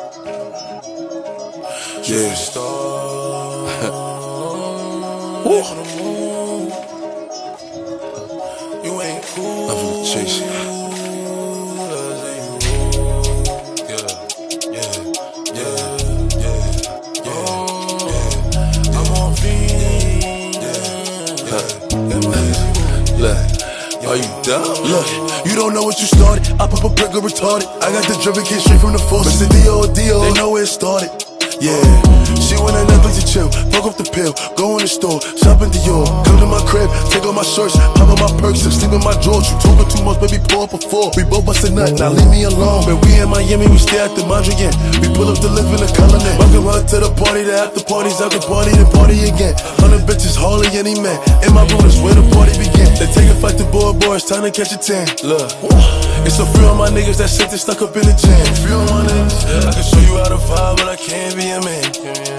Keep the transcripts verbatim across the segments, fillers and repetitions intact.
Yeah. Woo. You ain't cool. I'm finna chase you. Yeah, yeah, yeah, yeah, yeah, yeah. I'm on beat. Yeah, yeah. Look, are you dumb? Look, you don't know what you started. I pop a brick or retarded. I got the driven kid straight from the force. It's the D O D O. They know where it started. Yeah, she went on Netflix to chill, fuck up the pill, go in the store, shop in Dior, come to my crib, take off my shirts, pop on my perks, and sleep in my drawers. You talking too much, baby, pour up a four. We both bust a nut, now leave me alone. But we in Miami, we stay at the Mondrian. We pull up to live in the colony. Welcome her to the party, the after parties, after party, then party again. Hundred bitches, hardly any man. In my room is where the party began. They take a fight to boy, boy, it's time to catch a tan. Look, it's a few of my niggas that shit that stuck up in the jam. Few of my niggas, I can show you how to vibe, but I can't be a man.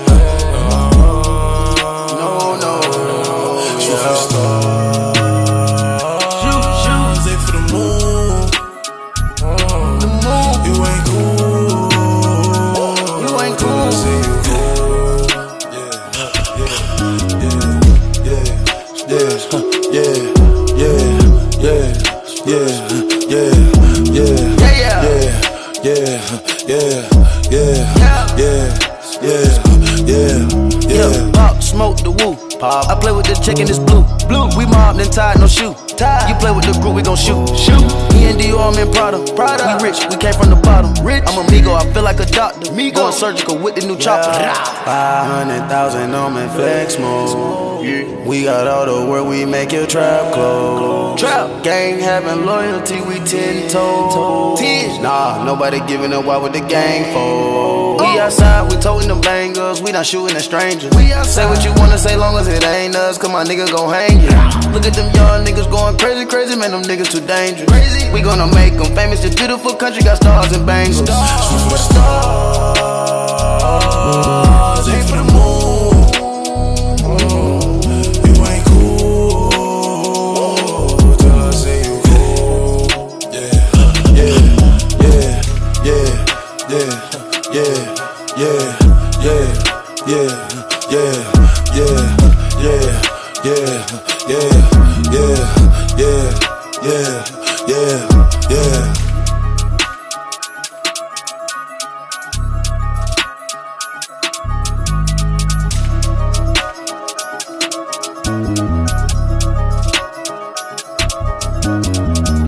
No, no, shoot for the stars, shoot, shoot, aim for the moon. The moon, you ain't cool, you ain't cool. I say you cool, yeah, yeah, yeah, yeah, yeah, yeah, yeah, yeah, yeah, yeah, yeah, yeah, yeah, yeah. Yeah, yeah, yeah, yeah. Pop, smoke the woo. Pop. I play with the chicken, it's blue. Blue. We mobbed and tied, no shoe. Tied. You play with the group, we gon' shoot. Shoot. Me and Dior, I'm in Prada. Prada. We rich, we came from the bottom. Rich. I'm a Migo, I feel like a doctor. Migo. Going surgical with the new chopper. Five hundred thousand on me flex mode. Yeah. We got all the work, we make your trap close. Trap. Gang having loyalty, we ten toes. Ten. Nah, nobody giving up, why would the gang fold? We outside, we toting them bangers, we not shooting at strangers. We say what you wanna say, long as it ain't us, cause my nigga gon' hang you. Look at them young niggas going crazy, crazy, man, them niggas too dangerous. Crazy. We gonna make them famous, this beautiful country got stars and bangles. Shoot for the stars, aim for the moon. You ain't cool till I say you cool. Yeah, yeah, yeah, yeah, yeah. Yeah, yeah, yeah, yeah, yeah, yeah, yeah, yeah, yeah, yeah, yeah, yeah, yeah, yeah.